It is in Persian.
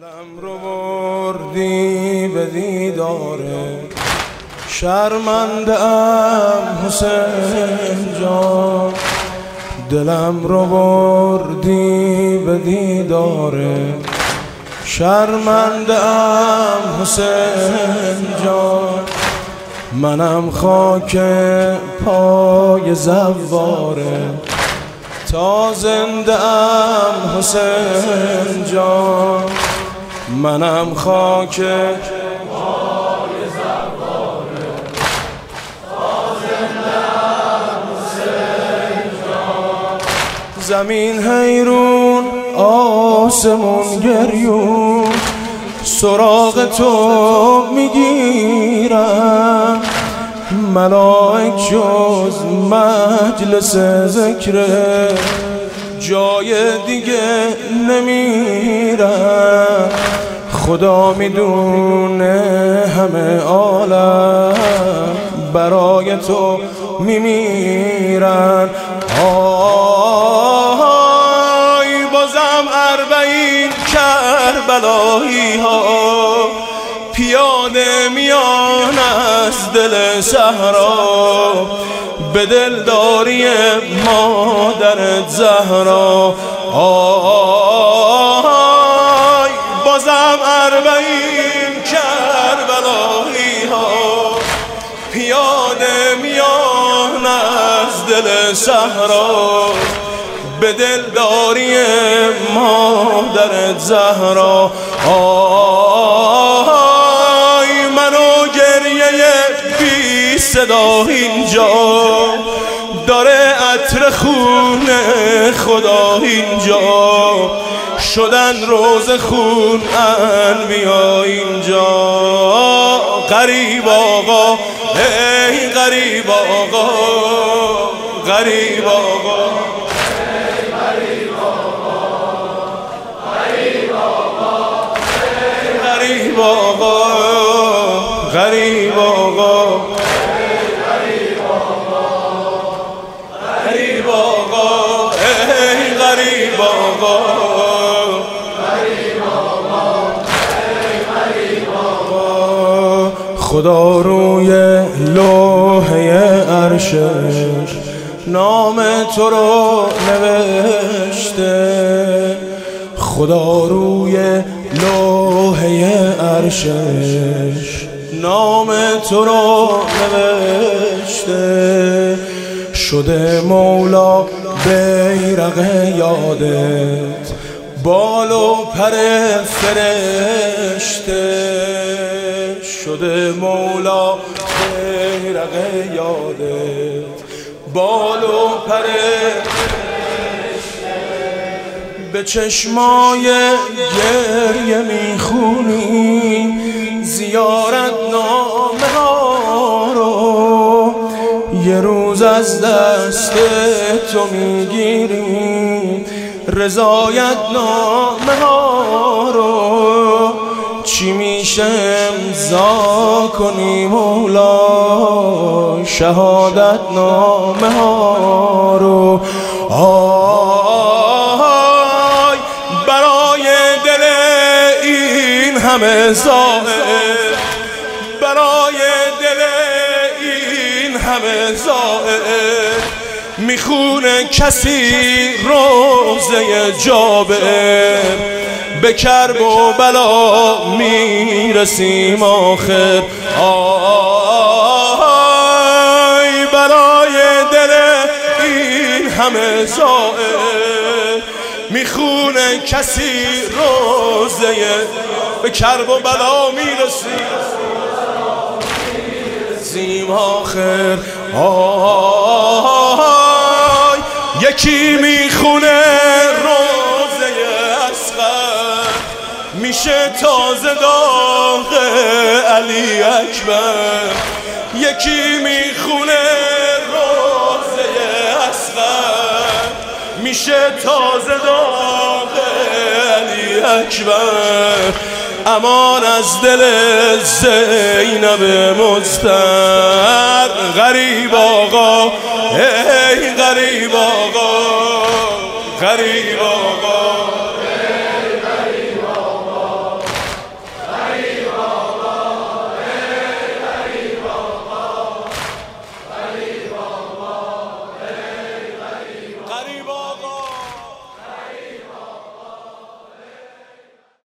دلم رو بردی به دیداره، شرمنده ام حسین جان. دلم رو بردی به دیداره، شرمنده ام حسین جان. منم خاک پای زواره، تا زنده ام حسین جان. منم خاک پای زواره، تا زنده ام حسین جان. زمین حیرون آسمون گریون، سراغ تو میگیرن. ملائک جز مجلس ذکر جای دیگه نمیرن. خدا میدونه همه عالم برای تو میمیرن. آی بازم 40 کربلایی ها پیاده میان از دل صحرا، به دلداری مادرت زهرا. آی بازم 40 کربلایی ها پیاده میان از دل صحرا، به دلداری مادرت زهرا. آی منو گریه بی صدا اینجا داره، عطر خون خدا اینجا شدن روز خون انبیا اینجا. غریب آقا ای غریب آقا، غریب آقا غریب آقا، غریب آقا، غریب آقا، ای غریب آقا، غریب آقا. خدا روی لوحه عرشش نام تو رو نوشته. خدا روی لوحه عرشش نام تو رو نوشته. شده مولا بیرق یادت، بال و پر فرشته. شده مولا بیرق یادت، بال و پر به چشمای گریه میخونی زیارت نامه ها رو. یه روز از دست تو میگیری رضایت نامه ها رو. چی میشه امضا کنی مولا شهادت نامه ها رو. همه زائر، برای دل این همه زائر میخونه کسی روزه جابر. به کرب و بلا میرسیم آخر. آی برای دل این همه زائر میخونه کسی روزه، به کرب و بلا میرسیم آخر. آی یکی میخونه روزه اصغر، میشه تازه داغ علی اکبر. یکی میخونه روزه اصغر، میشه تازه داغ علی اکبر. امان از دل زینب مضطر. غریب آقا ای غریب آقا، غریب آقا.